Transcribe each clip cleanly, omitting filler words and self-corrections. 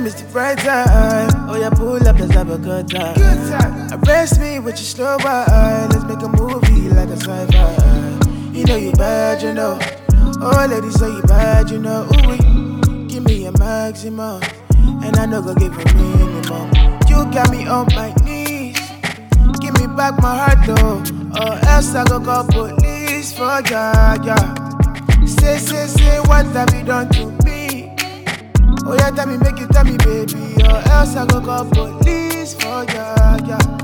name is the bright time. Oh yeah, pull up, let's have a good time. Arrest me with your slow wine. Let's make a movie like a sci-fi. You know you bad, you know. Oh ladies say you bad, you know. Ooh, give me a maximum, and I know go give a minimum. You got me on my knees. Give me back my heart though, or else I go call police for ya, yeah. Say, what have you done to me? Oh yeah, tell me, make you tell me, baby, or else I go call police for ya, yeah.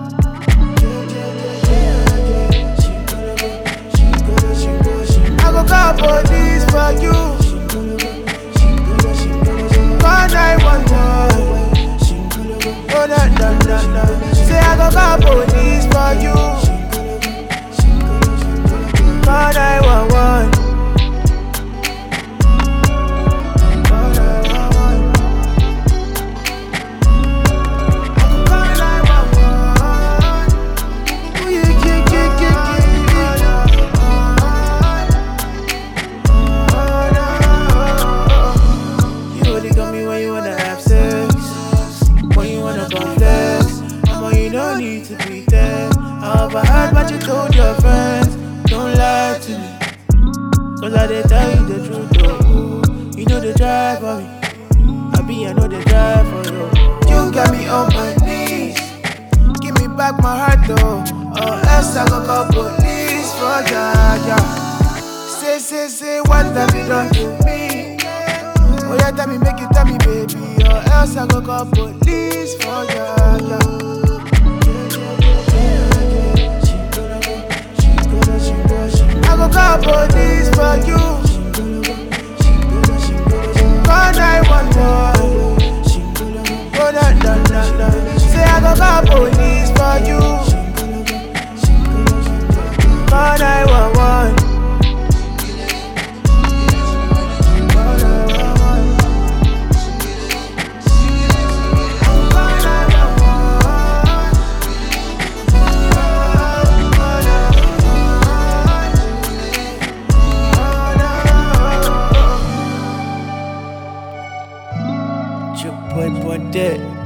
I go call police for you. Call 911. Oh no. Say I go call police for you. Call 911. Overheard what you told your friends. Don't lie to me, cause I did tell you the truth though. You know the drive for me, I know the drive for you. You got me on my knees. Give me back my heart though, or else I go call police for ya, yeah. Say, what have you done to me? Oh yeah, tell me, make you tell me, baby, or else I go call police for ya, yeah. I go call police for you. Call 911. Oh no. Say I go call police for you. Call 911. Boy, dead.